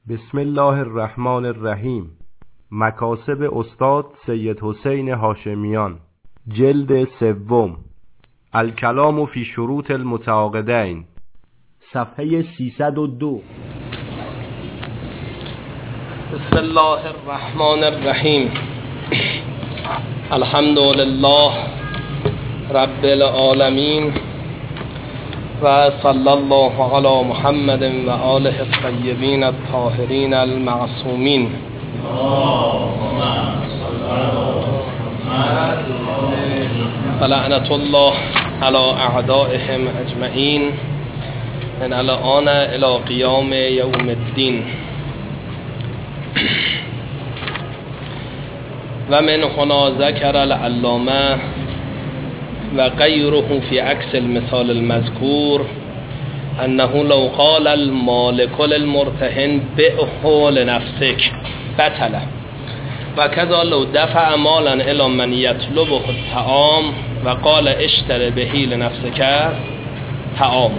بسم الله الرحمن الرحیم. مکاسب استاد سید حسین هاشمیان، جلد سوم، الکلام فی شروط المتعاقدین، صفحه 302. بسم الله الرحمن الرحیم. الحمد لله رب العالمین و صلی الله علی محمد و آله الطیبین الطاهرین المعصومین. و لعنت الله علی اعدائهم اجمعین من الان الی قیام یوم الدین. و من هنا ذکر العلامه و غیره فی عکس المثال المذکور انه لو قال المالک للمرتهن بعه لنفسک بطل و کذا لو دفع مالا الی من یطلبه الطعام و قال اشتر به لنفسک طعام.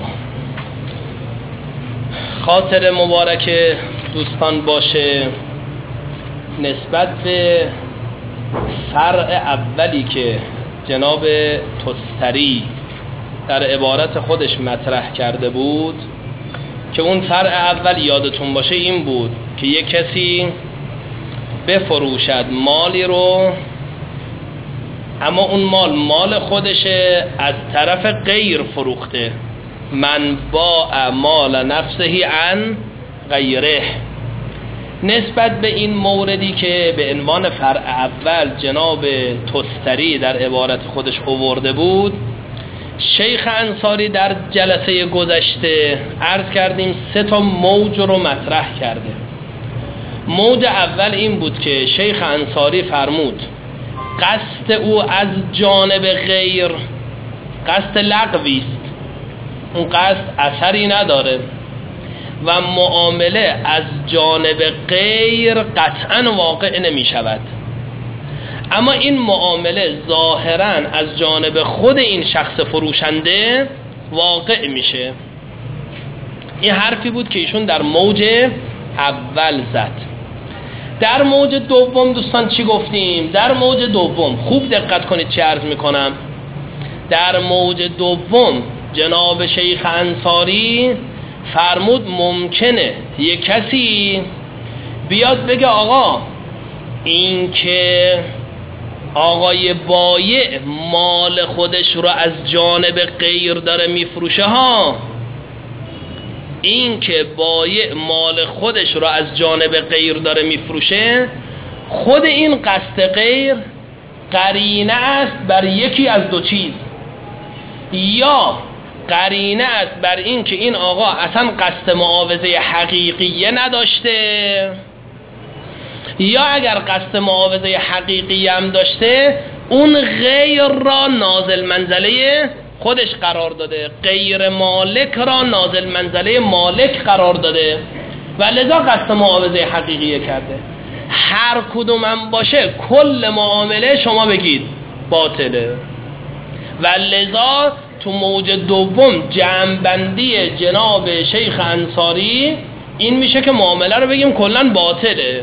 خاطر مبارک دوستان باشه نسبت به فرع اولی که جناب تستری در عبارت خودش مطرح کرده بود، که اون فرع اول یادتون باشه این بود که یک کسی بفروشد مالی رو، اما اون مال خودشه، از طرف غیر فروخته. من باع مال نفسه عن غیره. نسبت به این موردی که به عنوان فرع اول جناب تستری در عبارت خودش آورده بود، شیخ انصاری در جلسه گذشته عرض کردیم 3 موج رو مطرح کرده. موج اول این بود که شیخ انصاری فرمود قصد او از جانب غیر قصد لغوی است، اون قصد اثری نداره و معامله از جانب غیر قطعا واقع نمی شود، اما این معامله ظاهرا از جانب خود این شخص فروشنده واقع میشه. این حرفی بود که ایشون در موج اول زد. در موج دوم دوستان چی گفتیم؟ در موج دوم خوب دقت کنید چی عرض میکنم. در موج دوم جناب شیخ انصاری فرمود ممکنه یک کسی بیاد بگه آقا این که آقای بایع مال خودش رو از جانب غیر داره میفروشه ها، این که بایع مال خودش رو از جانب غیر داره میفروشه، خود این قصد غیر قرینه است بر یکی از دو چیز. یا قرینه است بر این که این آقا اصلا قصد معاوضه حقیقیه نداشته، یا اگر قصد معاوضه حقیقی هم داشته اون غیر را نازل منزله خودش قرار داده، غیر مالک را نازل منزله مالک قرار داده و لذا قصد معاوضه حقیقیه کرده. هر کدوم هم باشه کل معامله شما بگید باطله و لذا تو موج دوم جمع‌بندی جناب شیخ انصاری این میشه که معامله رو بگیم کلن باطله.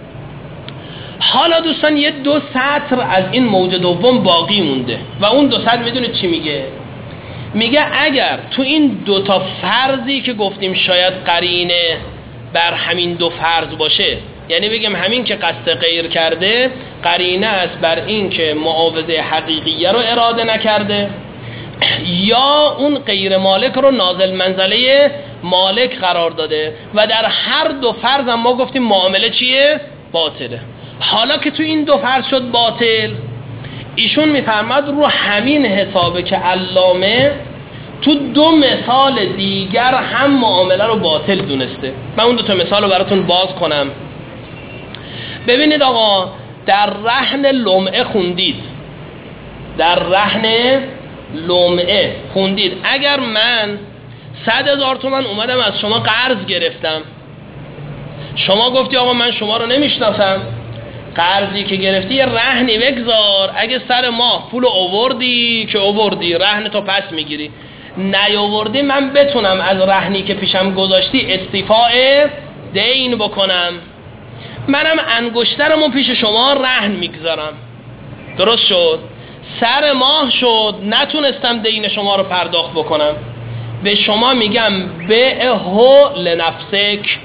حالا دوستان یه 2 سطر از این موج دوم باقی مونده و اون 2 سطر میدونید چی میگه؟ میگه اگر تو این 2 تا فرضی که گفتیم شاید قرینه بر همین 2 فرض باشه، یعنی بگیم همین که قصد غیر کرده قرینه است بر این که معاوضه حقیقیه رو اراده نکرده، یا اون غیر مالک رو نازل منزله مالک قرار داده و در هر 2 فرض هم ما گفتیم معامله چیه؟ باطله. حالا که تو این 2 فرض شد باطل، ایشون میفرماد رو همین حسابه که علامه تو 2 مثال دیگر هم معامله رو باطل دونسته. من اون 2 تا مثال رو براتون باز کنم. ببینید آقا، در رهن لمعه خوندید، در رهن لمعه خوندید اگر من 100,000 تومان اومدم از شما قرض گرفتم، شما گفتی آقا من شما رو نمیشناسم، قرضی که گرفتی یه رهنی بگذار، اگه سر ماه پول آوردی که آوردی رهن تو پس میگیری، نیاوردی من بتونم از رهنی که پیشم گذاشتی استیفاء دین بکنم، منم انگشترمو پیش شما رهن میگذارم، درست شد؟ سر ماه شد نتونستم دین شما رو پرداخت بکنم، به شما میگم بعه لنفسک.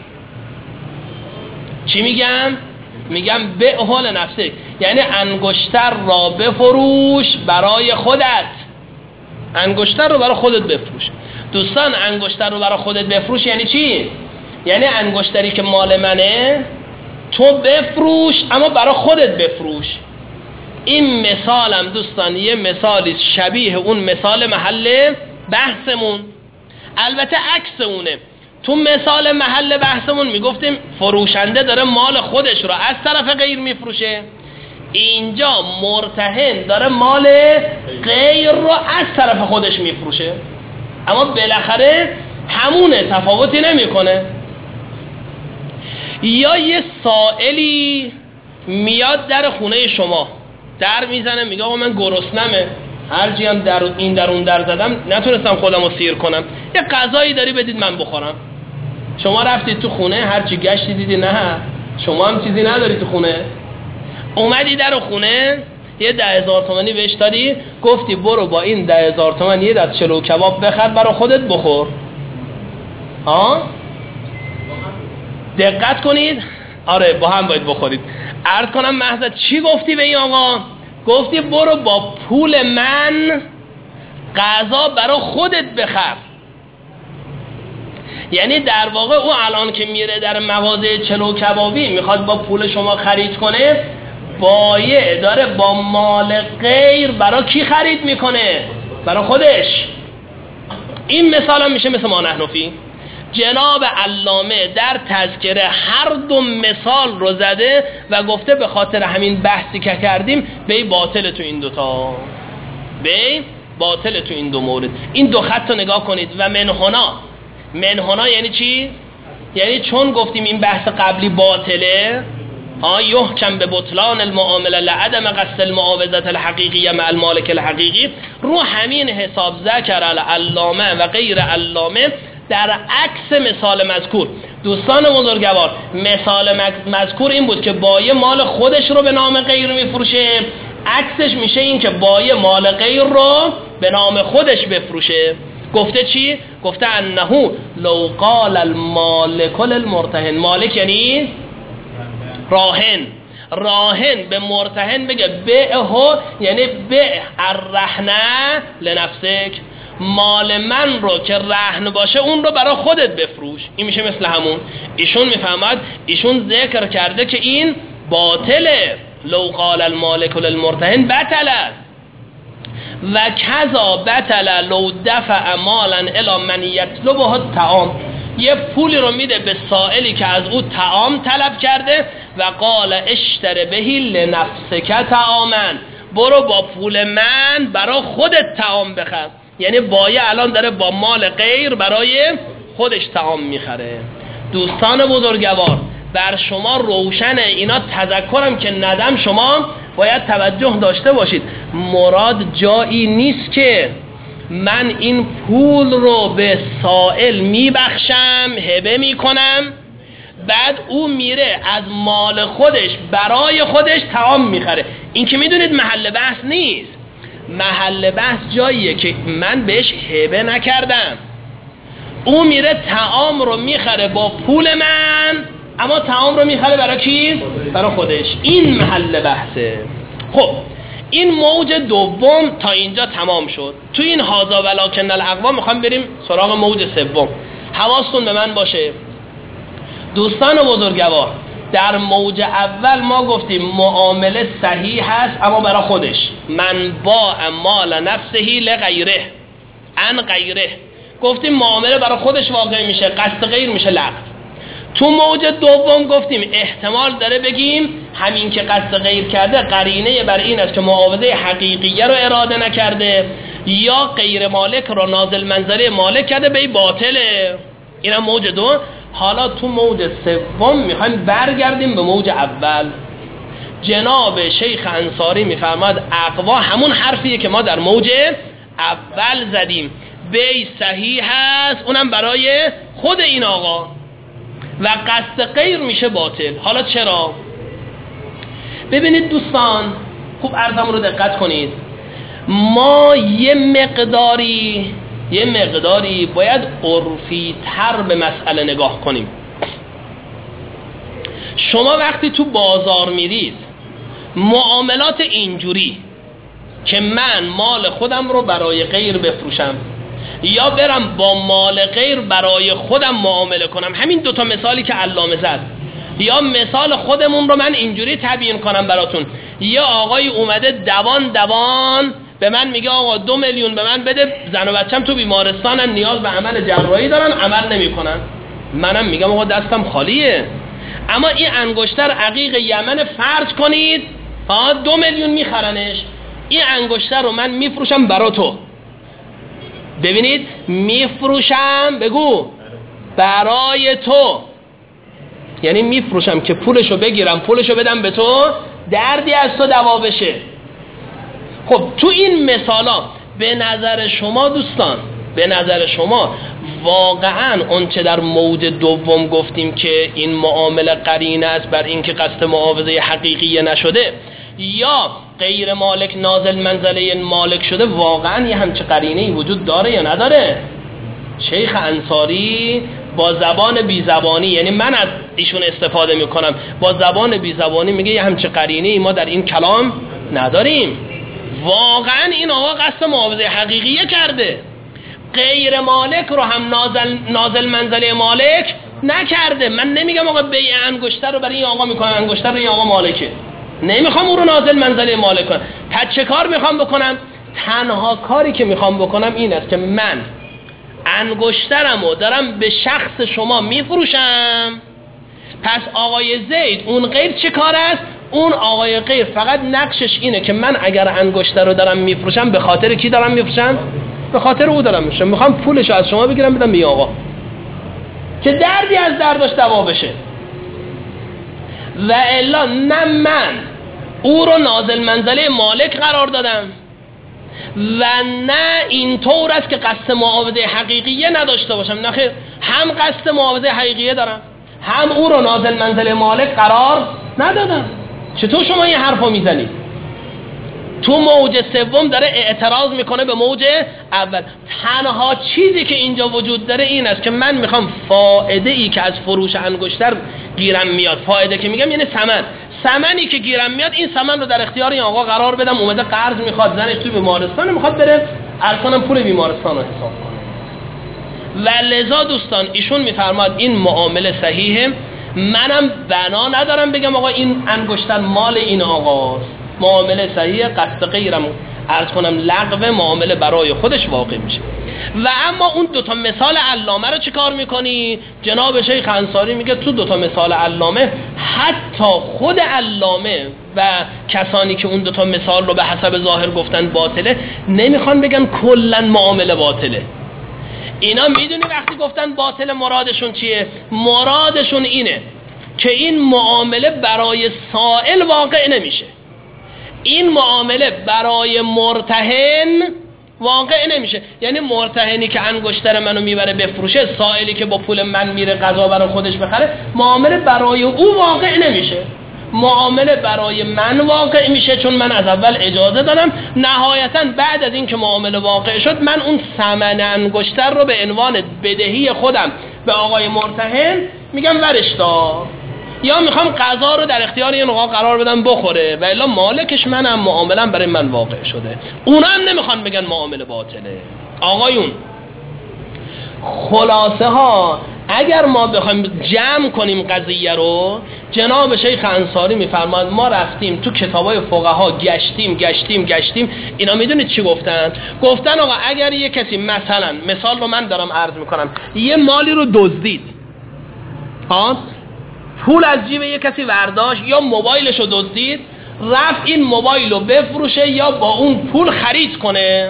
چی میگم؟ میگم بعه لنفسک، یعنی انگشتر را بفروش برای خودت. انگشتر رو برای خودت بفروش. دوستان انگشتر رو برای خودت بفروش یعنی چی؟ یعنی انگشتری که مال منه تو بفروش، اما برای خودت بفروش. این مثالم دوستان یه مثالی شبیه اون مثال محل بحثمون، البته عکس اونه. تو مثال محل بحثمون میگفتیم فروشنده داره مال خودش رو از طرف غیر میفروشه، اینجا مرتهن داره مال غیر رو از طرف خودش میفروشه، اما بالاخره همونه، تفاوتی نمیکنه. یا یه سائلی میاد در خونه شما، در میزنه میگه آقا من گرسنمه، هرچی هم در این در اون در زدم نتونستم خودم رو سیر کنم، یه غذایی داری بدید من بخورم. شما رفتید تو خونه، هرچی گشتی دیدی نه شما هم چیزی نداری تو خونه، اومدی در خونه یه 10,000 تومانی بهش دادی، گفتی برو با این 10,000 تومان یه دست چلو کباب بخر برای خودت بخور. دقت کنید، آره با هم باید بخورید. عرض کنم محضر چی گفتی به این آقا؟ گفتی برو با پول من غذا برای خودت بخر. یعنی در واقع او الان که میره در مغازه چلو کبابی میخواد با پول شما خرید کنه، بایع داره با مال غیر برای کی خرید میکنه؟ برای خودش. این مثال هم میشه مثل ما نحنفی. جناب علامه در تذکره هر دو مثال رو زده و گفته به خاطر همین بحثی که کردیم بی باطل تو این دوتا، بی باطل تو این دو مورد. این دو خط رو نگاه کنید. و منهنا یعنی چی؟ یعنی چون گفتیم این بحث قبلی باطله، یحکم به بطلان المعامله لعدم قصد المعاوضت الحقیقی مع المالک الحقیقی، رو همین حساب ذکر العلامه و غیر علامه در عکس مثال مذکور. دوستان بزرگوار، مثال مذکور این بود که بایع مال خودش رو به نام غیر میفروشه، عکسش میشه این که بایع مال غیر رو به نام خودش بفروشه. گفته چی؟ گفته انه لو قال المالک للمرتهن، مالک یعنی راهن به مرتهن بگه بعه، یعنی بیع الرهنه لنفسک، مال من رو که رهن باشه اون رو برای خودت بفروش. این میشه مثل همون. ایشون میفهمد، ایشون ذکر کرده که این باطله. لو قال المالک للمرتهن بطل و کذا بطل لو دفع مالا الی من یطلبه الطعام، یه پولی رو میده به سائلی که از او طعام طلب کرده و قال اشتر بهی لنفسک طعاما، برو با پول من برای خودت طعام بخر. یعنی بایع الان داره با مال غیر برای خودش طعام میخره. دوستان بزرگوار، بر شما روشنه. اینا تذکرم که ندم شما باید توجه داشته باشید. مراد جایی نیست که من این پول رو به سائل میبخشم، هبه میکنم، بعد او میره از مال خودش برای خودش طعام میخره. این که میدونید محل بحث نیست. محل بحث جاییه که من بهش هبه نکردم، او میره طعام رو میخره با پول من، اما طعام رو میخره برای کی؟ برای خودش. این محل بحثه. خب این موج دوم تا اینجا تمام شد. تو این هذا ولکن الاقوام میخوام بریم سراغ موج سوم. حواستون به من باشه دوستان بزرگوار. در موج اول ما گفتیم معامله صحیح هست اما برای خودش، من با مال نفسه لغیره ان غیره، گفتیم معامله برای خودش واقع میشه، قصد غیر میشه لغو. تو موج دوم گفتیم احتمال داره بگیم همین که قصد غیر کرده قرینه بر این است که معاوضه حقیقیه رو اراده نکرده، یا غیر مالک رو نازل منظره مالک کرده، به باطله. اینم موج دو. حالا تو موج سوم میخوایم برگردیم به موج اول. جناب شیخ انصاری میفرماد اقوا همون حرفیه که ما در موج اول زدیم، بی صحیح هست، اونم برای خود این آقا. و قصد غیر میشه باطل. حالا چرا؟ ببینید دوستان، خوب عرضم رو دقت کنید. ما یه مقداری باید عرفی تر به مسئله نگاه کنیم. شما وقتی تو بازار میرید، معاملات اینجوری که من مال خودم رو برای غیر بفروشم یا برم با مال غیر برای خودم معامله کنم، همین دوتا مثالی که علامه زد، یا مثال خودمون رو من اینجوری تبیین کنم براتون. یا آقای اومده دوان به من میگه آقا 2 میلیون به من بده، زن و بچم تو بیمارستانن، نیاز به عمل جراحی دارن، عمل نمیکنن. منم میگم آقا دستم خالیه، اما این انگشتر عقیق یمن فرض کنید 2 میلیون میخرنش، این انگشتر رو من میفروشم برا تو. ببینید، میفروشم، بگو برای تو، یعنی میفروشم که پولشو بگیرم، پولشو بدم به تو، دردی از تو دوا بشه. خب تو این مثالا به نظر شما دوستان، به نظر شما واقعا اون چه در موج دوم گفتیم که این معامله قرینه است بر این که قصد معاوضه حقیقی نشده یا غیر مالک نازل منزله مالک شده، واقعا یه همچه قرینه‌ای وجود داره یا نداره؟ شیخ انصاری با زبان بیزبانی، یعنی من از ایشون استفاده میکنم، با زبان بیزبانی میگه یه همچه قرینه‌ای ما در این کلام نداریم. واقعا این آقا قصد معاوضه حقیقیه کرده، غیر مالک رو هم نازل منزله مالک نکرده. من نمیگم آقا بیع انگشتر رو برای این آقا میکنم، انگشتر رو این آقا مالکه، نمیخوام اون رو نازل منزله مالک کنم. پس چه کار میخوام بکنم؟ تنها کاری که میخوام بکنم این است که من انگشترم رو دارم به شخص شما میفروشم، پس آقای زید اون غیر چه کار است؟ اون آقای غیر فقط نقشش اینه که من اگر انگشتر رو دارم میفروشم به خاطر کی دارم میفروشم؟ به خاطر او دارم میفروشم، میخوام پولش رو از شما بگیرم بدم به آقا که دردی از دردش دوا بشه. و الا نه من او رو نازل منزله مالک قرار دادم و نه اینطور است که قصد معاوضه حقیقیه نداشته باشم، نه خیر، هم قصد معاوضه حقیقیه دارم، هم او رو نازل منزله مالک قرار ندادم. چطور شما این حرفو میزنید؟ تو موج سوم داره اعتراض میکنه به موج اول. تنها چیزی که اینجا وجود داره این است که من میخوام فائده ای که از فروش انگشتر گیرم میاد، فائده که میگم یعنی ثمنی که گیرم میاد، این ثمن رو در اختیار این آقا قرار بدم. اومده قرض میخواد، زنش تو بیمارستان میخواد بره ارکانم پول بیمارستان رو حساب کنه. و لذا دوستان ایشون میفرماد این معامله صحیحه، منم بنا ندارم بگم آقا این انگشتر مال این آقاست، معامله صحیحه، قصد غیرم عرض کنم لغو، معامله برای خودش واقع میشه. و اما اون دوتا مثال علامه رو چه کار میکنی؟ جناب شیخ انصاری میگه تو دوتا مثال علامه حتی خود علامه و کسانی که اون دوتا مثال رو به حسب ظاهر گفتن باطله نمیخوان بگن کلن معامله باطله. اینا میدونی وقتی گفتن باطل مرادشون چیه؟ مرادشون اینه که این معامله برای سائل واقع نمیشه، این معامله برای مرتهن واقع نمیشه. یعنی مرتهنی که انگشتر منو میبره بفروشه، سائلی که با پول من میره غذا برای خودش بخره، معامله برای او واقع نمیشه، معامله برای من واقع میشه، چون من از اول اجازه دادم. نهایتا بعد از این که معامله واقع شد، من اون ثمن انگشتر رو به عنوان بدهی خودم به آقای مرتهن میگم ورش دار، یا میخوام غذا رو در اختیار این آقا قرار بدم بخوره، و الا مالکش منم، معامله برای من واقع شده. اونا هم نمیخوان بگن معامله باطله. آقایون خلاصه ها اگر ما بخوایم جمع کنیم قضیه رو، جناب شیخ انصاری میفرماد ما رفتیم تو کتابای فقها گشتیم. اینا میدونید چی گفتن؟ گفتن آقا اگر یه کسی مثلا، مثال رو من دارم عرض میکنم، یه مالی رو دزدید، پول از جیب یه کسی برداشت یا موبایلش رو دزدید، رفت این موبایل رو بفروشه یا با اون پول خرید کنه.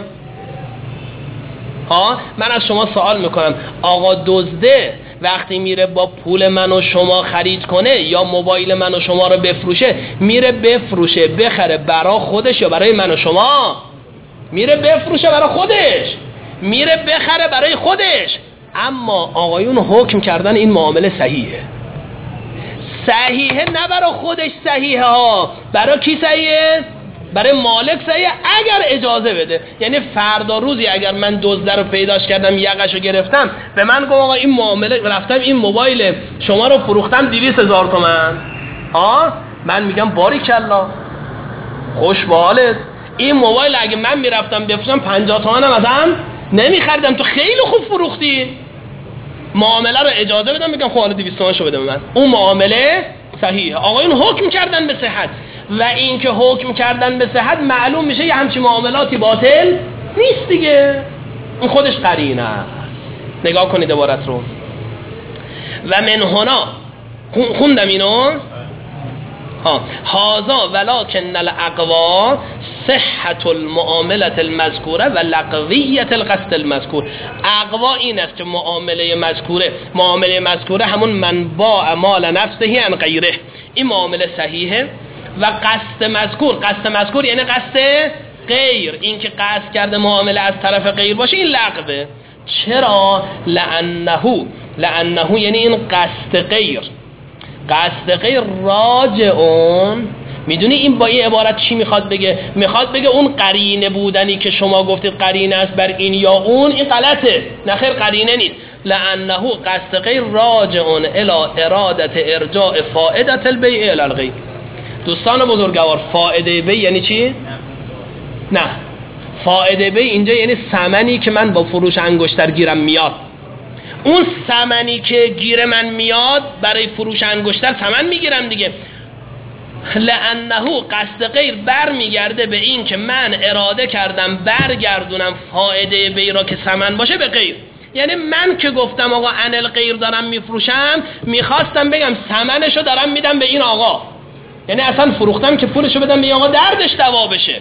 من از شما سوال میکنم، آقا دزده وقتی میره با پول من و شما خرید کنه یا موبایل من و شما رو بفروشه، میره بفروشه بخره برای خودش یا برای من و شما؟ میره بفروشه برای خودش، میره بخره برای خودش. اما آقایون حکم کردن این معامله صحیحه. صحیحه نه برای خودش صحیحه ها، برای کی صحیحه؟ برای مالک صحیحه اگر اجازه بده. یعنی فردا روزی اگر من دزد رو پیداش کردم یقش رو گرفتم به من گفت آقا این معامله رفتم این موبایل شما رو فروختم 200,000 تومان، من میگم باریکالله خوش به حالت، این موبایل اگه من میرفتم بفروشم 50 تومانم ازم نمیخریدم، تو خیلی خوب فروختی. معامله رو اجازه بدم میگم خب حالا 200 تومانشو بده به من، اون معامله صحیحه. آقایون حکم کردن به صحت و این که حکم کردن به صحت معلوم میشه یه همچین معاملاتی باطل نیست دیگه، اون خودش قرینه است. نگاه کنید عبارت رو. و من هنا خوندم اینو هازا ولکن الاقوا صحت المعامله المذکوره و لغویت القصد المذکور. اقوا این است که معامله مذکوره همون من باع مال نفسه عن غیره، این معامله صحیحه. و قصد مذکور یعنی قصد غیر، این که قصد کرده معامله از طرف غیر باشه این لغوه. چرا؟ لانه یعنی این قصد غیر راجعون. میدونی این با این عبارت چی میخواد بگه؟ میخواد بگه اون قرینه بودنی که شما گفتید قرینه است بر این یا اون، این غلطه. نه خیر قرینه نیست. لانه قصد غیر راجعون الی ارادت ارجاع فائدة البیع الی الغیر. دوستان بزرگوار فائده بی یعنی چی؟ نه، فائده بی اینجا یعنی ثمنی که من با فروش انگشتر گیرم میاد. اون ثمنی که گیر من میاد برای فروش انگشتر ثمن میگیرم دیگه. لانه قصد غیر برمیگرده به این که من اراده کردم برگردونم فائده بی را که ثمن باشه به غیر. یعنی من که گفتم آقا انل غیر دارم میفروشم، میخواستم بگم ثمنشو دارم میدم به این آقا، یعنی اصلا فروختم که پولشو بدم به این آقا دردش دوا بشه.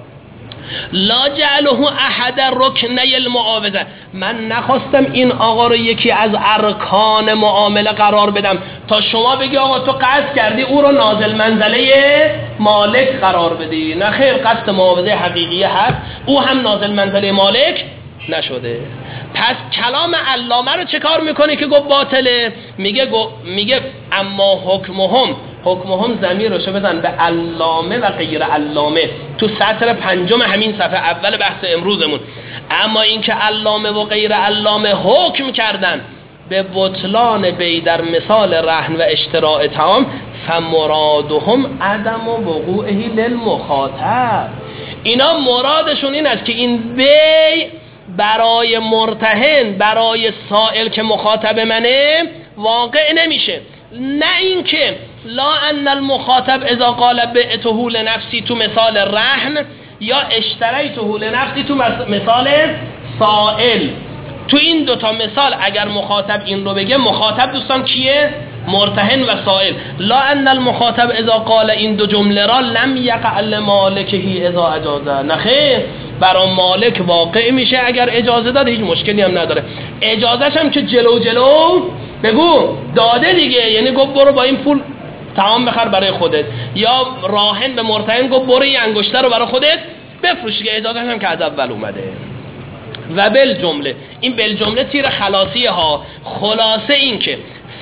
لا جعله احد رکنی المعاوضه، من نخواستم این آقا رو یکی از ارکان معامله قرار بدم تا شما بگی آقا تو قصد کردی او رو نازل منزله مالک قرار بدی. نه خیر، قصد معاوضه حقیقی هست، او هم نازل منزله مالک نشده. پس کلام علامه رو چه کار میکنه که گفت باطله؟ میگه اما حکمهم ضمیرشو بزن به علامه و غیر علامه تو سطر 5 همین صفحه اول بحث امروزمون. اما این که علامه و غیر علامه حکم کردن به بطلان بی در مثال رهن و اشتراء تمام، فمرادهم عدم وقوعه للمخاطب. اینا مرادشون این است که این بی برای مرتهن، برای سائل که مخاطب منه واقع نمیشه. نه اینکه لا ان المخاطب اذا قال بعته لنفسی تو مثال رهن یا اشتریته لنفسی تو مثال سائل. تو این دوتا مثال اگر مخاطب این رو بگه، مخاطب دوستان کیه؟ مرتهن و سائل. لا ان المخاطب اذا قال این دو جمله را لم یقع لمالکه اذا اجازه، نخیر برای مالک واقع میشه اگر اجازه داد، هیچ مشکلی هم نداره. اجازهش هم که جلو بگو داده دیگه، یعنی گفت برو با این پول تمام بخر برای خودت، یا راهن به مرتهن گفت برو این انگشتر رو برای خودت بفروش دیگه، اجازهش هم که از اول اومده. و بالجمله، این بالجمله تیر خلاصیه ها. خلاصه این که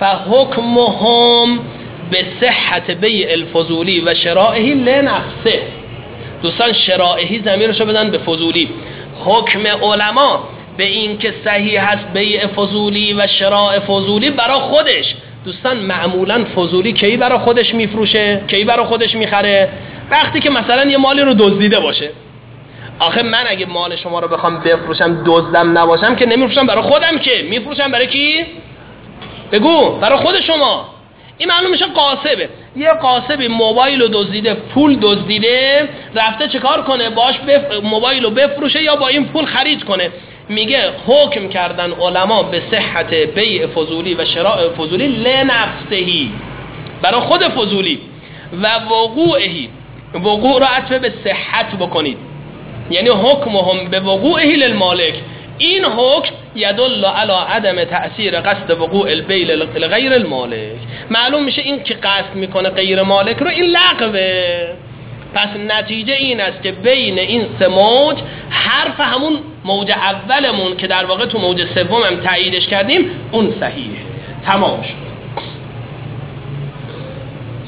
فحکمهم به صحت بیع الفضولی و شرائه لنفسه. دوستان شرائهی ضمیرشو بدن به فضولی. حکم علما به این که صحیح هست بیع فضولی و شراء فضولی برای خودش. دوستان معمولا فضولی کی برای خودش میفروشه، کی برای خودش میخره؟ وقتی که مثلا یه مالی رو دزدیده باشه. آخه من اگه مال شما رو بخوام بفروشم دزدم نباشم که نمیفروشم برای خودم، که میفروشم برای کی؟ بگو برای خود شما. این معلوم میشه قاصبه. یه قاصبی موبایل رو دزدیده، پول دزدیده، رفته چه کار کنه؟ باش موبایل رو بفروشه یا با این پول خرید کنه. میگه حکم کردن علما به صحت بیع فضولی و شراء فضولی لنفسهی، برای خود فضولی، و وقوعهی، وقوع رو عطف به صحت بکنید، یعنی حکمهم به وقوعه للمالک. این حکم یدل علی عدم تأثیر قصد وقوع البیع لغیر المالک. معلوم میشه این که قصد میکنه غیر مالک رو این لغوه. پس نتیجه این است که بین این سه موج حرف همون موج اولمون که در واقع تو موج سوم هم تاییدش کردیم اون صحیحه. تمام شد.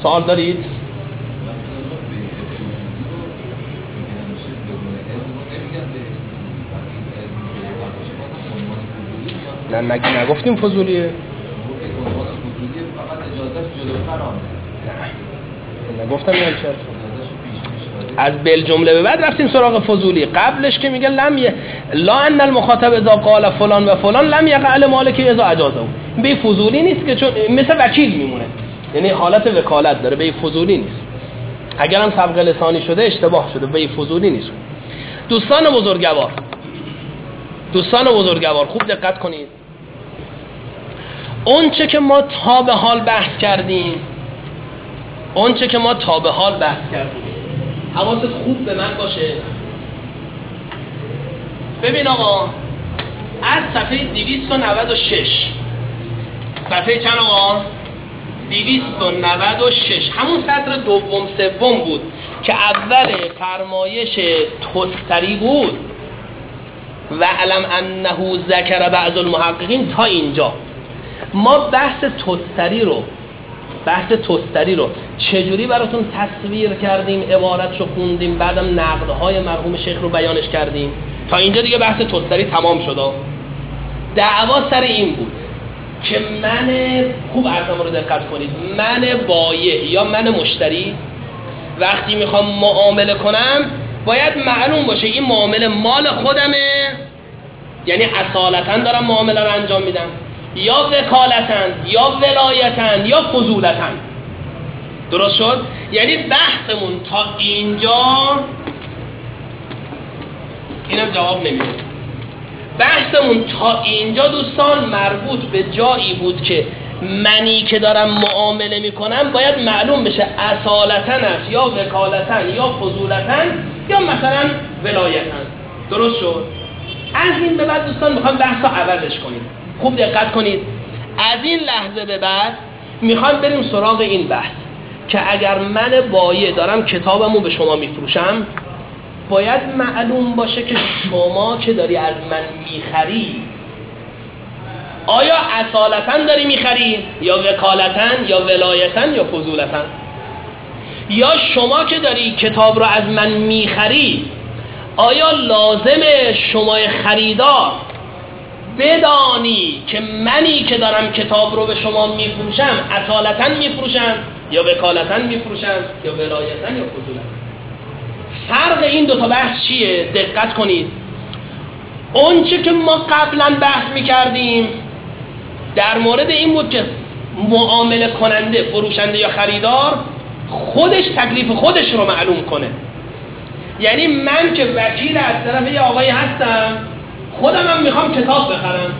سوال دارید؟ نه نگفتیم فضولیه. نه نگفتم یعنی چه از بالجمله به بعد رفتیم سراغ فضولی. قبلش که میگه لا ان المخاطب اذا قال فلان و فلان لم یقع لمالک اذا اجازه. به فضولی نیست که چون مثل وکیل میمونه، یعنی حالت وکالت داره، به فضولی نیست. اگرم سبق لسانی شده اشتباه شده، به فضولی نیست. دوستان بزرگوار خوب دقت کنید. اون چه که ما تا به حال بحث کردیم حواست خوب به من باشه. ببین آقا، از صفحه 296 صفحه چند آقا؟ 296 همون سطر دوم سوم بود که اول فرمایش توستری بود و علم انه ذکر بعض المحققین. تا اینجا ما بحث توستری رو چجوری براتون تصویر کردیم، عبارتش رو خوندیم، بعدم نقدهای مرحوم شیخ رو بیانش کردیم. تا اینجا دیگه بحث توستری تمام شد. دعوا سر این بود که من، خوب عرضم رو دقت کنید، من بایع یا من مشتری وقتی میخوام معامله کنم باید معلوم باشه این معامله مال خودمه، یعنی اصالتاً دارم معامله رو انجام میدم، یا وکالتاً یا ولایتاً یا فضولتاً. درست شد؟ یعنی بحثمون تا اینجا، اینم جواب نمیده، بحثمون تا اینجا دوستان مربوط به جایی بود که منی که دارم معامله میکنم باید معلوم بشه اصالتاً است یا وکالتاً یا فضولتاً یا مثلا ولایتاً. درست شد؟ از این به بعد دوستان میخوام بحث رو عوضش کنیم. خوب دقت کنید. از این لحظه به بعد میخوام بریم سراغ این بحث که اگر من بایع دارم کتابمو به شما میفروشم، باید معلوم باشه که شما که داری از من میخری آیا اصالتاً داری میخری یا وکالتاً یا ولایتاً یا فضولتاً، یا شما که داری کتاب رو از من میخری آیا لازمه شما خریدار بدانی که منی که دارم کتاب رو به شما میفروشم اصالتاً میفروشم یا وکالتاً میفروشم یا ولایتاً یا فضولتاً. فرق این دو تا بحث چیه؟ دقت کنید. اون چه که ما قبلا بحث میکردیم در مورد این بود که معامله کننده، فروشنده یا خریدار خودش تکلیف خودش رو معلوم کنه. یعنی من که وکیل از طرف یه آقایی هستم، خودم هم میخوام کتاب بخرم،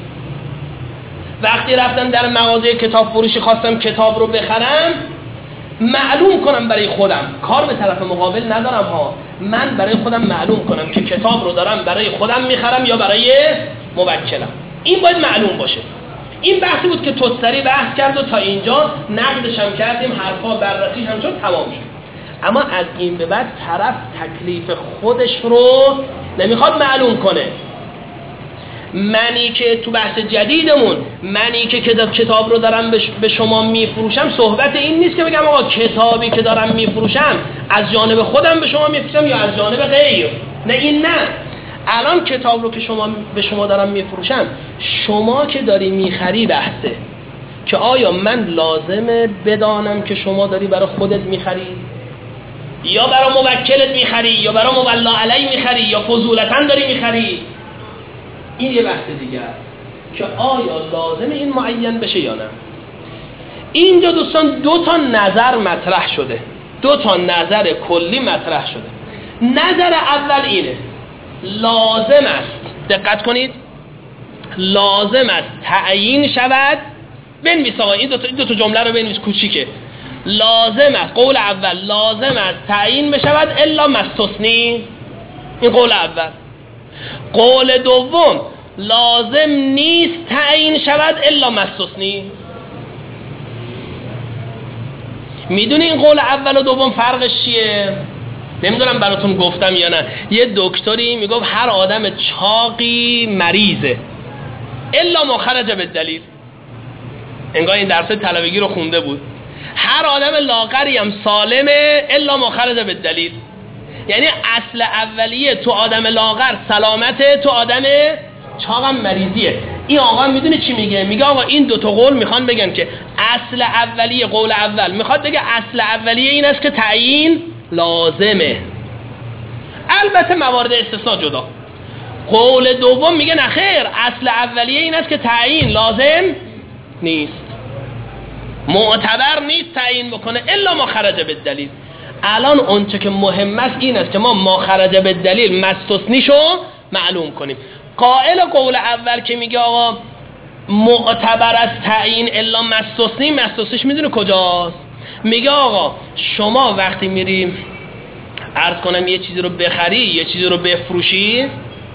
وقتی رفتم در مغازه کتاب فروشی خواستم کتاب رو بخرم، معلوم کنم برای خودم، کار به طرف مقابل ندارم ها، من برای خودم معلوم کنم که کتاب رو دارم برای خودم میخرم یا برای موکلم. این باید معلوم باشه. این بحثی بود که توستری بحث کرد و تا اینجا نقدش هم کردیم، حرفا بررسیش هم شد، تمام شد. اما از این به بعد طرف تکلیف خودش رو نمیخواد معلوم کنه. منی که تو بحث جدیدمون، منی که کتاب رو دارم به شما میفروشم، صحبت این نیست که بگم آقا کتابی که دارم میفروشم از جانب خودم به شما میفروشم یا از جانب غیر. نه، این نه. الان کتاب رو که به شما دارم میفروشم، شما که داری میخری بحثه که آیا من لازمه بدانم که شما داری برای خودت میخری یا برای موکلت میخری یا برای مولا علی میخری یا فضولتاً داری میخری. این یه بحث دیگه که آیا لازمه این معین بشه یا نه. اینجا دوستان دو تا نظر مطرح شده، دو تا نظر کلی مطرح شده. نظر اول اینه لازم است، دقت کنید، لازم است تعیین شود. بنویس آقا این دو تا جمله رو بنویس کوچیکه. لازم است، قول اول لازم است تعیین بشود الا مستثنی. این قول اول. قول دوم لازم نیست تعیین شود الا مستثنی. میدونی این قول اول و دوم فرقش چیه؟ نمیدونم براتون گفتم یا نه. یه دکتری میگفت هر آدم چاقی مریضه الا ما خرج بالدلیل. انگار این درس طلبگی رو خونده بود. هر آدم لاغری هم سالمه الا ما خرج بالدلیل. یعنی اصل اولیه تو آدم لاغر سلامته، تو آدم چاقم مریضیه. این آقا میدونه چی میگه؟ میگه آقا این دو تا قول میخوان بگن که اصل اولیه، قول اول میخواد بگه اصل اولیه این است که تعیین لازمه، البته موارد استثناء جدا. قول دوم میگه نه خیر، اصل اولیه این است که تعیین لازم نیست، معتبر نیست تعیین بکنه الا ما خرج بالدلیل. الان اونچه که مهم است این است که ما خرج بالدلیل مستثنیشو معلوم کنیم. قائل قول اول که میگه آقا معتبر از تعیین الا مستثنی، مستثنیش میدونه کجاست؟ میگه آقا شما وقتی میری عرض کنم یه چیزی رو بخری، یه چیزی رو بفروشی،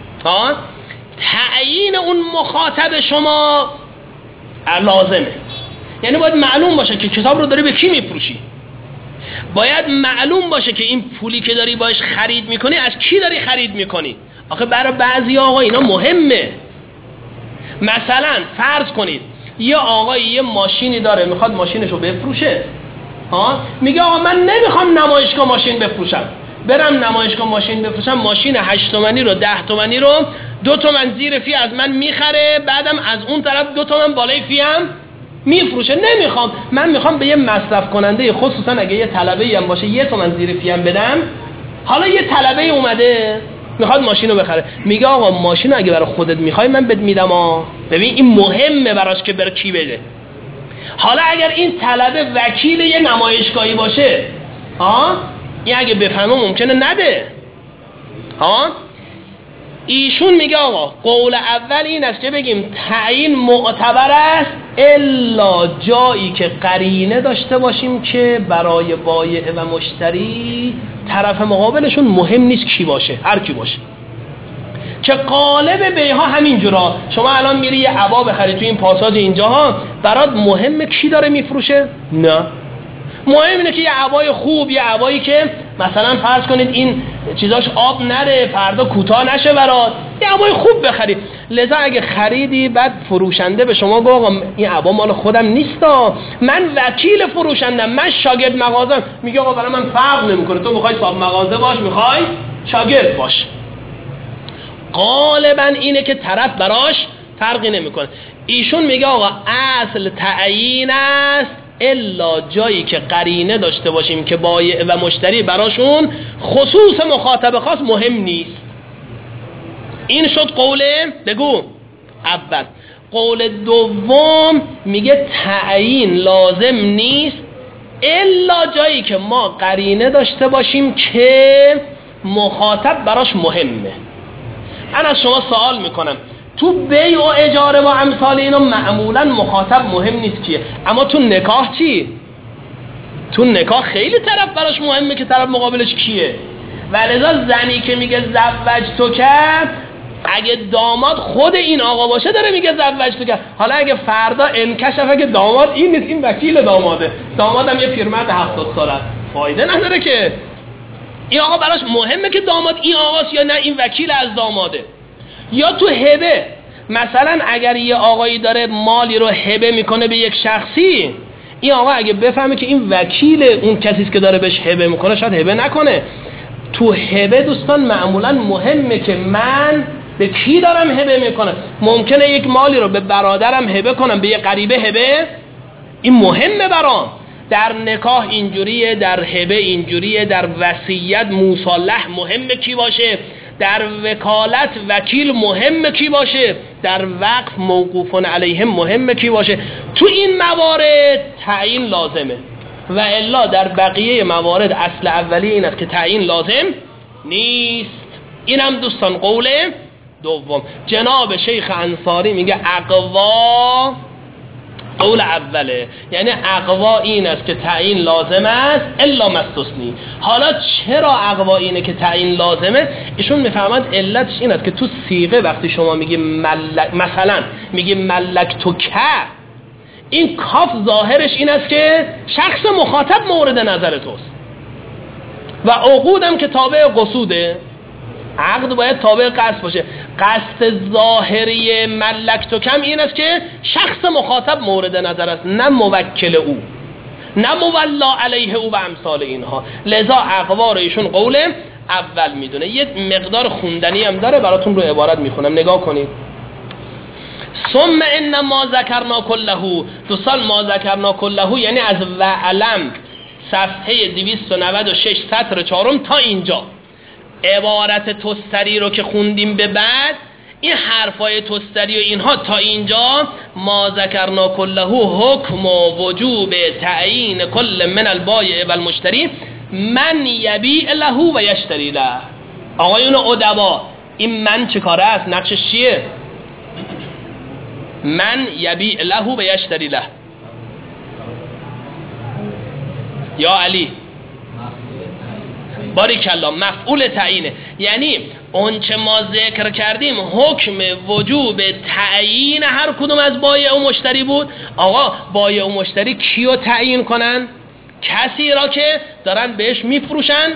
تعیین اون مخاطب شما لازمه. یعنی باید معلوم باشه که کتاب رو داری به کی میفروشی، باید معلوم باشه که این پولی که داری باش خرید میکنی از کی داری خرید میکنی. آخه برای بعضی آقا اینا مهمه. مثلا فرض کنید یه آقایی یه ماشینی داره میخواد ماشینشو بفروشه، میگه آقا من نمیخوام نمایشگاه ماشین بفروشم، برم نمایشگاه ماشین بفروشم، ماشین 8 تومانی رو 10 تومانی رو 2 تومن زیر فی از من میخره، بعدم از اون طرف 2 تومن بالای فی هم میفروشه. نمیخوام، من میخوام به یه مصرف کننده، خصوصا اگه یه طلبه‌ای هم باشه 1 تومن زیر فی هم بدم. حالا یه طلبه اومده میخواد ماشین رو بخره، میگه آقا ماشین اگه برای خودت میخوای من بهت میدم. ببین این مهمه براش که بره کی بده. حالا اگر این طلبه وکیل یه نمایشگاهی باشه، این اگه بفهمه ممکنه نده. ایشون میگه آقا قول اول این است که بگیم تعیین معتبر است الا جایی که قرینه داشته باشیم که برای بایع و مشتری طرف مقابلشون مهم نیست کی باشه، هر کی باشه. که قالب بیع‌ها همین جورا. شما الان میری یه عبا بخری تو این پاساژ اینجاها، برات مهمه کی داره میفروشه؟ نه، مهم اینه که یه عبای خوب، یه عبایی که مثلا فرض کنید این چیزاش آب نره، فردا کوتاه نشه برات، یه عبای خوب بخری. لذا اگه خریدی بعد فروشنده به شما گفت آقا این عبا مال خودم نیستا، من وکیل فروشندم، من شاگرد مغازم، میگه آقا برای من فرق نمیکنه تو میخوای صاحب مغازه باش میخوای شاگرد باش. غالبا اینه که طرف براش فرقی نمیکنه. ایشون میگه آقا اصل تعیین است الا جایی که قرینه داشته باشیم که بایع و مشتری براشون خصوص مخاطب خاص مهم نیست. این شد قول بگو اول. قول دوم میگه تعیین لازم نیست الا جایی که ما قرینه داشته باشیم که مخاطب براش مهمه. من از شما سوال میکنم، تو بیع و اجاره و امثال اینا معمولا مخاطب مهم نیست کیه، اما تو نکاح چی؟ تو نکاح خیلی طرف براش مهمه که طرف مقابلش کیه. ولذا زنی که میگه زوج تو کرد، اگه داماد خود این آقا باشه داره میگه زوج تو کرد. حالا اگه فردا انکشفه که داماد این نیست، این وکیل داماده، دامادم یه پیرمرد 70 ساله، فایده نداره که. این آقا براش مهمه که داماد این آقاست یا نه این وکیل از داماده. یا تو هبه، مثلا اگر یه آقایی داره مالی رو هبه میکنه به یک شخصی، این آقا اگه بفهمه که این وکیل اون کسیست که داره بهش هبه میکنه شاید هبه نکنه. تو هبه دوستان معمولا مهمه که من به کی دارم هبه میکنم. ممکنه یک مالی رو به برادرم هبه کنم، به یه غریبه هبه، این مهمه برام. در نکاح اینجوریه، در هبه اینجوریه، در وصیت مصالح مهمه کی باشه، در وکالت وکیل مهمه کی باشه، در وقف موقوفون علیهم مهمه کی باشه. تو این موارد تعیین لازمه و الا در بقیه موارد اصل اولی این است که تعیین لازم نیست. اینم دوستان قول دوم. جناب شیخ انصاری میگه اقوا قول اوله، یعنی اقوا این است که تعیین لازم است الا مستثنی. حالا چرا اقوا اینه که تعیین لازمه؟ ایشون میفهمند علتش این است که تو صیغه وقتی شما میگی مثلا میگی ملک تو که، این کاف ظاهرش این است که شخص مخاطب مورد نظر توست و عقودم که تابع قصوده، عقد باید تابع قصد باشه. قصد ظاهری ملک تو کم این است که شخص مخاطب مورد نظر است، نه موکل او. نه مولا علیه او و امثال اینها. لذا اقوار ایشون قول اول میدونه. یه مقدار خوندنی هم داره، براتون رو عبارت میخونم نگاه کنید. ثم ان ما ذکرنا کله، دوستان ما ذکرنا کله یعنی از وعلم صفحه 296 سطر 4 تا اینجا عبارت تستری رو که خوندیم به بعد، این حرفای تستری و اینها تا اینجا ما ذکرنا کله حکم و وجوب تعیین کل من البایع و المشتری من یبیع له و یشتری له. آقایون ادبا این من چه کاره است؟ نقشش چیه؟ من یبیع له و یشتری له. یا علی باریکالله مفعول تعیینه. یعنی اون چه ما ذکر کردیم حکم وجوب تعیین هر کدوم از بایع و مشتری بود. آقا بایع و مشتری کیو تعیین کنن؟ کسی را که دارن بهش میفروشن،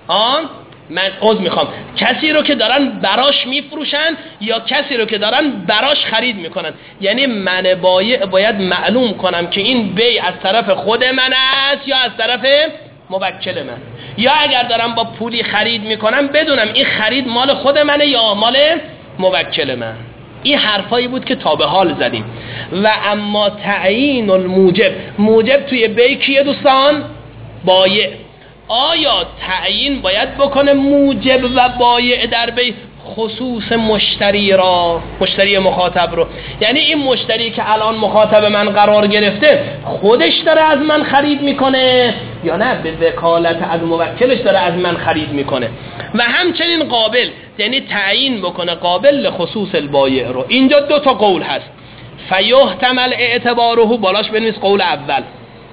من عذر میخوام، کسی رو که دارن براش میفروشن یا کسی رو که دارن براش خرید میکنن. یعنی من بایع باید معلوم کنم که این بیع از طرف خود من است یا از طرف موکل من، یا اگر دارم با پولی خرید میکنم بدونم این خرید مال خود منه یا مال موکل من. این حرفایی بود که تا به حال زدیم. و اما تعیین الموجب، موجب توی بیع کیه دوستان؟ بایع. آیا تعیین باید بکنه موجب و بایع در بیع خصوص مشتری را، مشتری مخاطب رو؟ یعنی این مشتری که الان مخاطب من قرار گرفته خودش داره از من خرید میکنه یا نه به وکالت از موکلش داره از من خرید میکنه؟ و همچنین قابل، یعنی تعیین بکنه قابل خصوص البایع رو. اینجا دو تا قول هست. فیحتمل اعتباره، بالاش بنویس قول اول،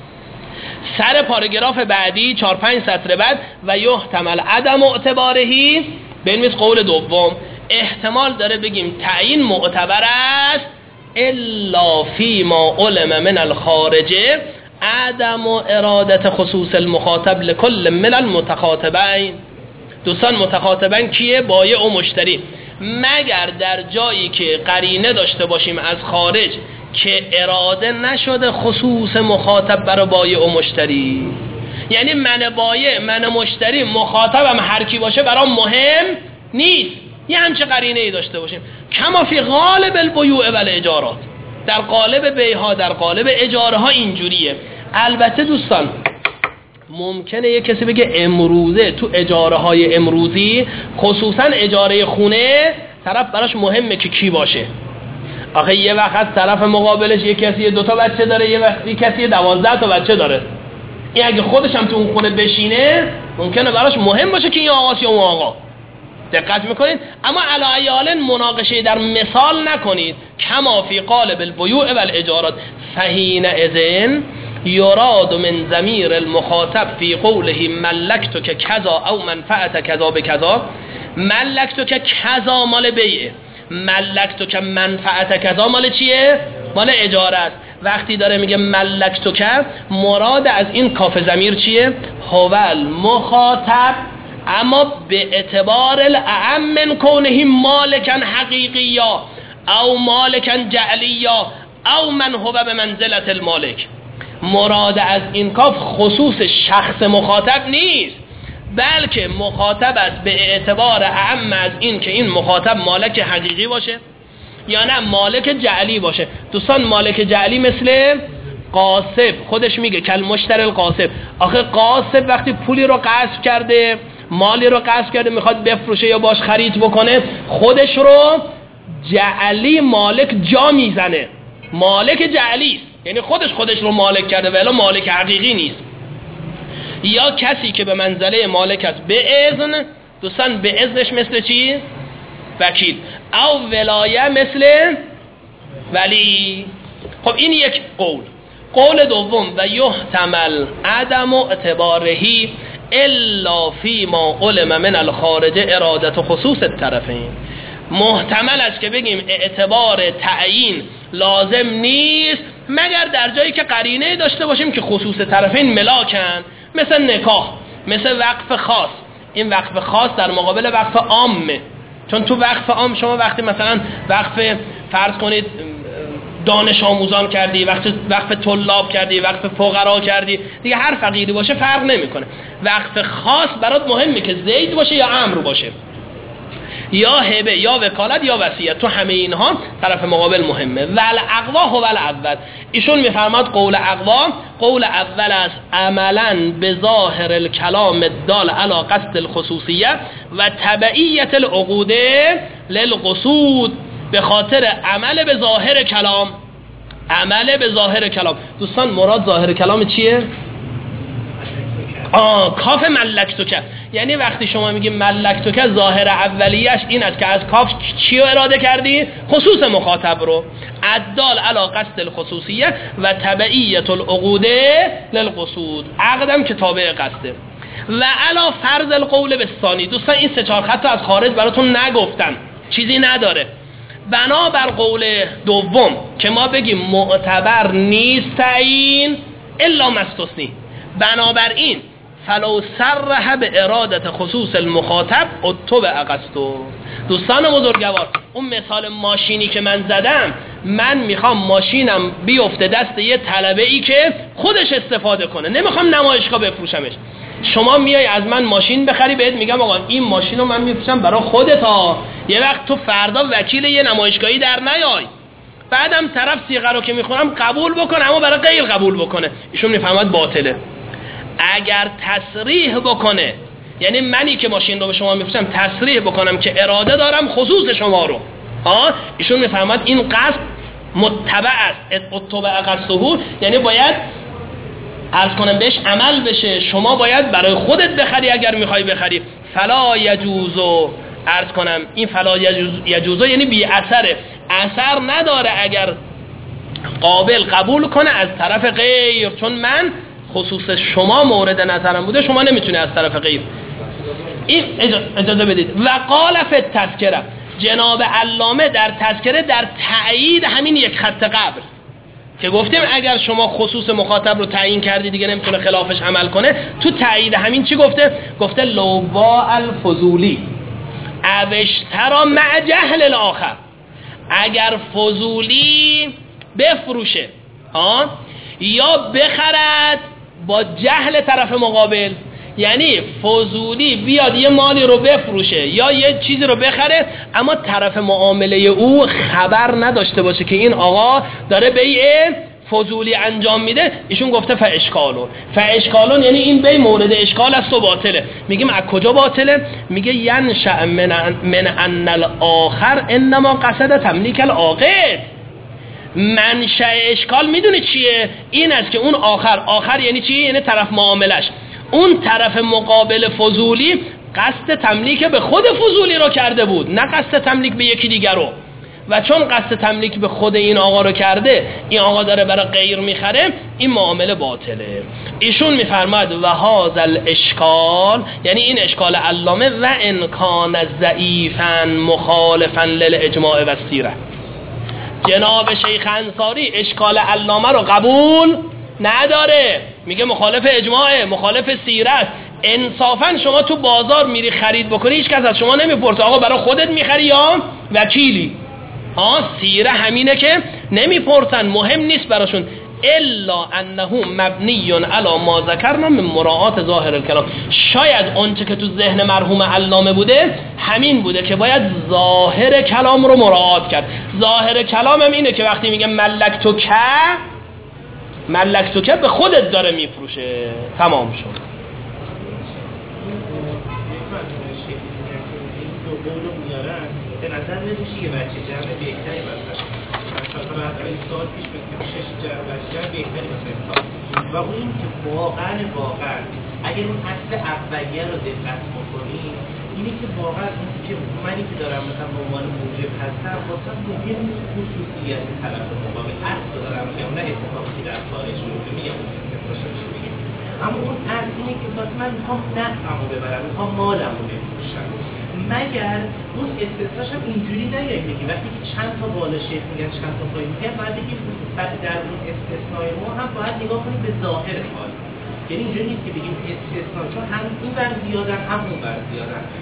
سر پاراگراف بعدی 4-5 سطر بعد و یحتمل عدم اعتبارهی بنویس قول دوم. احتمال داره بگیم تعیین معتبر است الا فی ما علم من الخارجه عدم ارادت خصوص المخاطب لکل من المتخاطبین. دوستان متخاطبین کیه؟ بایع و مشتری. مگر در جایی که قرینه داشته باشیم از خارج که اراده نشده خصوص مخاطب برای بایع و مشتری. یعنی من بایع من مشتری مخاطبم هر کی باشه برام مهم نیست، یه همچه قرینه ای داشته باشیم. کما فی غالب البیوع و الاجارات، در قالب بیع‌ها در قالب اجاره ها اینجوریه. البته دوستان ممکنه یه کسی بگه امروزه تو اجاره های امروزی خصوصا اجاره خونه طرف براش مهمه که کی باشه. آخه یه وقت از طرف مقابلش یه کسی 2 تا بچه داره، یه وقت یه کسی 12 تا بچه داره. این اگه خودش هم تو اون خونه بشینه ممکنه براش مهم باشه که این آقاست یا اون آقا. دقت میکنید؟ اما علی حال مناقشه در مثال نکنید. کما فی قالب البیوع و الاجارات فحین اذن یراد من ضمیر المخاطب فی قوله ملکتک کذا او منفعت کذا بکذا. ملکتک کذا مال بیعه، ملکتک منفعت کذا مال چیه؟ مال اجاره است. وقتی داره میگه ملکتک مراد از این کاف ضمیر چیه؟ هوال مخاطب، اما به اعتبار الاعم من کونه مالکن حقیقیا او مالکن جعلیا او من هو به منزلت المالک. مراد از این کاف خصوص شخص مخاطب نیست، بلکه مخاطب است به اعتبار اعم از این که این مخاطب مالک حقیقی باشه یا نه مالک جعلی باشه. دوستان مالک جعلی مثل قاصب، خودش میگه کل مشتری القاصب. آخه قاصب وقتی پولی رو غصب کرده، مالی رو غصب کرده، میخواد بفروشه یا باش خرید بکنه، خودش رو جعلی مالک جا میزنه، مالک جعلی است، یعنی خودش رو مالک کرده ولی مالک حقیقی نیست. یا کسی که به منزله مالک است به اذن، دوستان به اذنش مثل چی؟ وکیل. او ولایه مثل ولی. خب این یک قول. قول دوم و یحتمل عدم اعتبارهی الا فی ما علم من الخارج ارادت خصوص الطرفین. محتمل است که بگیم اعتبار تعیین لازم نیست مگر در جایی که قرینه داشته باشیم که خصوص طرفین ملاکن، مثل نکاح، مثل وقف خاص. این وقف خاص در مقابل وقف عامه، چون تو وقف عام شما وقتی مثلا وقف فرض کنید دانش آموزان کردی، وقف طلاب کردی، وقف فقرا کردی، دیگه هر فقیری باشه فرق نمیکنه. وقف خاص برات مهمه که زید باشه یا عمرو باشه، یا هبه یا وکالت یا وصیت، تو همه اینها طرف مقابل مهمه. ول اقوا هو الاول. ایشون میفرماد قول اقوا قول اول است، عملا به ظاهر الکلام الدال علی قصد الخصوصیه و تبعیت العقود للقصود، به خاطر عمل به ظاهر کلام. عمل به ظاهر کلام دوستان، مراد ظاهر کلام چیه؟ کاف ملکتوکه، یعنی وقتی شما میگی ملکتوکه ظاهر اولیش این است که از کاف چی رو اراده کردی؟ خصوص مخاطب رو. الدال علی قصد الخصوصیه و تبعیت العقود للقصود، عقدم که تابع قصده. و علی فرض القول بالثانی. دوستان این 3-4 خط از خارج براتون نگفتم، چیزی نداره. بنابر قول دوم که ما بگیم معتبر نیست تعیین الا مستثنی، بنابراین فلو صرح به ارادت خصوص المخاطب اتبع قصده. دوستان بزرگوار، اون مثال ماشینی که من زدم، من میخوام ماشینم بیفته دست یه طلبه ای که خودش استفاده کنه، نمیخوام نمایشگاه بفروشمش. شما میای از من ماشین بخری، بهت میگم آقا این ماشین رو من میفروشم برای خودت ها، یه وقت تو فردا وکیل یه نمایشگاهی در نیای. بعدم طرف صیغه رو که میخونم قبول بکنه اما برای غیر قبول بکنه، ایشون میفهمد باطله. اگر تصریح بکنه، یعنی منی که ماشین رو به شما میفروشم تصریح بکنم که اراده دارم خصوص شما رو، ایشون میفهمد این قصد متبع است، اتبع قصده، یعنی باید عرض کنم بهش عمل بشه. شما باید برای خودت بخری اگر میخوای بخری. فلا یجوزو، عرض کنم این فلا یجوزو یعنی بی اثره، اثر نداره اگر قابل قبول کنه از طرف غیر، چون من خصوص شما مورد نظرم بوده، شما نمیتونه از طرف غیر. این اجازه بدید. و قال فی التذکره، جناب علامه در تذکره در تأیید همین یک خط قبل که گفتیم اگر شما خصوص مخاطب رو تعیین کردی دیگه نمیتونه خلافش عمل کنه، تو تأیید همین چی گفته؟ گفته لو با الفضولی اوشترا مع جهل الاخر، اگر فضولی بفروشه یا بخرد با جهل طرف مقابل، یعنی فضولی بیاد یه مالی رو بفروشه یا یه چیزی رو بخره اما طرف معامله او خبر نداشته باشه که این آقا داره بیع فضولی انجام میده، ایشون گفته فاشکالون یعنی این بیع مورد اشکال است و باطله. میگیم از کجا باطله؟ میگه ینشأ من ان الاخر انما قصد تملیک العاقد. منشأ اشکال میدونی چیه؟ این است که اون آخر یعنی چی؟ یعنی طرف معاملش، اون طرف مقابل فضولی قصد تملیک به خود فضولی رو کرده بود، نه قصد تملیک به یکی دیگر رو. و چون قصد تملیک به خود این آقا رو کرده، این آقا داره برای غیر میخره، این معامله باطله. ایشون میفرماد و هذا الاشکال، یعنی این اشکال علامه، و ان کان ضعیفا مخالفا للاجماع و السیره. جناب شیخ انصاری اشکال علامه رو قبول نداره، میگه مخالف اجماعه، مخالف سیره است. انصافا شما تو بازار میری خرید بکنی، هیچ کس از شما نمیپرسه آقا برای خودت میخری یا وکیلی. سیره همینه که نمیپرسن، مهم نیست براشون، الا انه مبنی علی ما ذکرنا من مراعات ظاهر الکلام. شاید اونچه که تو ذهن مرحوم علامه بوده همین بوده که باید ظاهر کلام رو مراعات کرد. ظاهر کلام هم اینه که وقتی میگه ملکتوکه به خودت داره میفروشه، تمام شد. به نظر میاد که بچه جمع بهتری مثلا مثلا سال پیش بگیم 6 بچه بهتری مثلا، و اون که واقعا اگر اون اصل اولیه رو دقت بکنیم اینی که واقعا اون که منی که دارم مثلا به عنوان موجب هستم واسه مهم خصوصیت طرف مقابل اصل دارم میگم، نه اتفاقی در خارج شده میگم اما اون اصل اینه که من میخوام نفعمو ببرم، میخوام مالمو بفروشم، مگر اون استثناش هم اینجوری نیایی بگی وقتی که چند تا بالا شیخ میگن چند تا پایین میگن، باید بگی در اون استثنای ما هم باید نگاه کنیم به ظاهر حال. یعنی اینجوری نیست که بگیم استثنا چون هم این بر زیادن هم اون بر زیادن، پس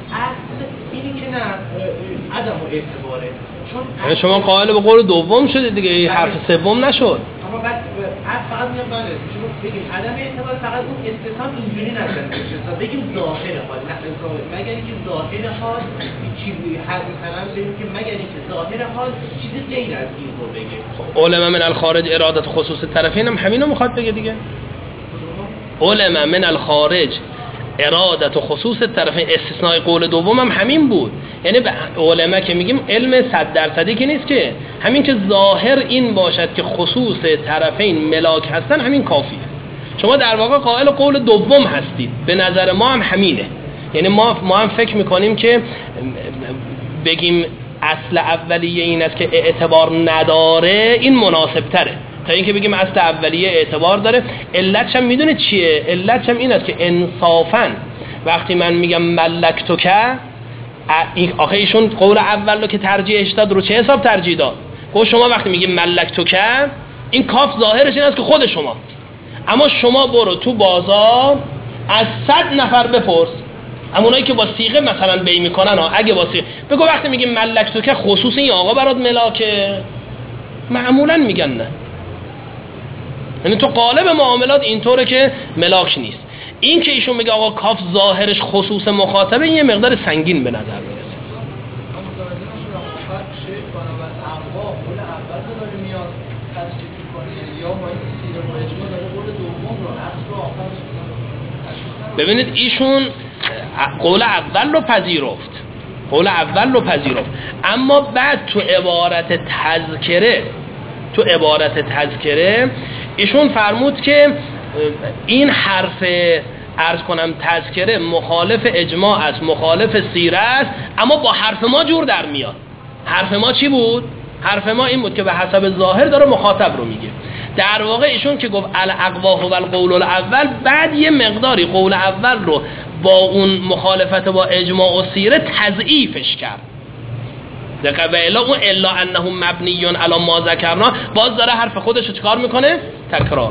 اصل اینی که نه عدم اعتباره، چون شما قائل به قول دوم شده دیگه، این حرف سوم نشد. اما بعد فقط میگم بله شما بگیم عدم اعتبار، فقط اون استثنا اینجوری نشد بگیم ظاهر حال، نه مگر اینکه ظاهر حال چیزی هر مثلا بگیم که مگر اینکه ظاهر حال چیزی غیر از این رو بگه. علما من الخارج ارادت خصوص طرفین هم همینو میخواد بگه دیگه. علما من الخارج ارادت و خصوص طرفین، استثناء قول دوم هم همین بود. یعنی به علما که میگیم علم 100% که نیست، که همین که ظاهر این باشد که خصوص طرفین ملاک هستن همین کافیه. شما در واقع قائل قول دوم هستید، به نظر ما هم همینه. یعنی ما هم فکر میکنیم که بگیم اصل اولیه این است که اعتبار نداره، این مناسب تره تا اینکه بگیم اصل اولیه اعتبار داره. علتش هم میدونه چیه؟ علتش هم این است که انصافا وقتی من میگم ملکتوکه، آخه ایشون قول اول رو که ترجیحش داد رو چه حساب ترجیح داد؟ گفت شما وقتی میگیم ملکتوکه این کاف ظاهرش این است که خود شما، اما شما برو تو بازار از 100 نفر بپرس، همونایی که با صیغه مثلا بی میکنن اگه با صیغه بگو وقتی میگیم ملکتوکه خصوص این آقا برات ملاکه، معمولا میگن نه. یعنی تو قالب معاملات اینطوره که ملاک نیست. این که ایشون میگه آقا کاف ظاهرش خصوص مخاطبه، این یه مقدار سنگین به نظر میرسه. ببینید ایشون قول اول رو پذیرفت، اما بعد تو عبارت تذکره ایشون فرمود که این حرف عرض کنم تذکره مخالف اجماع است، مخالف سیره است، اما با حرف ما جور در میاد. حرف ما چی بود؟ حرف ما این بود که به حسب ظاهر داره مخاطب رو میگه. در واقع ایشون که گفت الاقواه و القول الاول، بعد یه مقداری قول اول رو با اون مخالفت با اجماع و سیره تضعیفش کرد. دقیقا و الا انهم مبنیون علی ما ذکرنا، باز داره حرف خودش رو چکار میکنه؟ تکرار.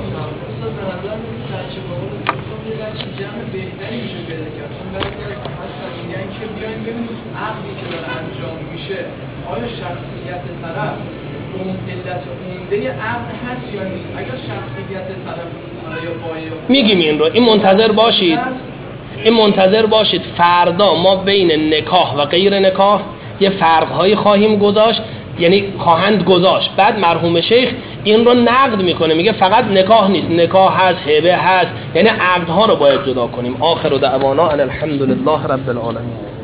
آیا شخصیت طرف اون علت عمده عقد هست یا نیست؟ اگر شخصیت طرف یا پایه میگیم این رو، این منتظر باشید فردا ما بین نکاح و غیر نکاح یه فرق‌هایی خواهیم گذاشت، یعنی خواهند گذاشت. بعد مرحوم شیخ این رو نقد میکنه، میگه فقط نکاح نیست، نکاح هست، هبه هست، یعنی عقدها رو باید جدا کنیم. آخر دعوانا ان الحمد لله رب العالمین.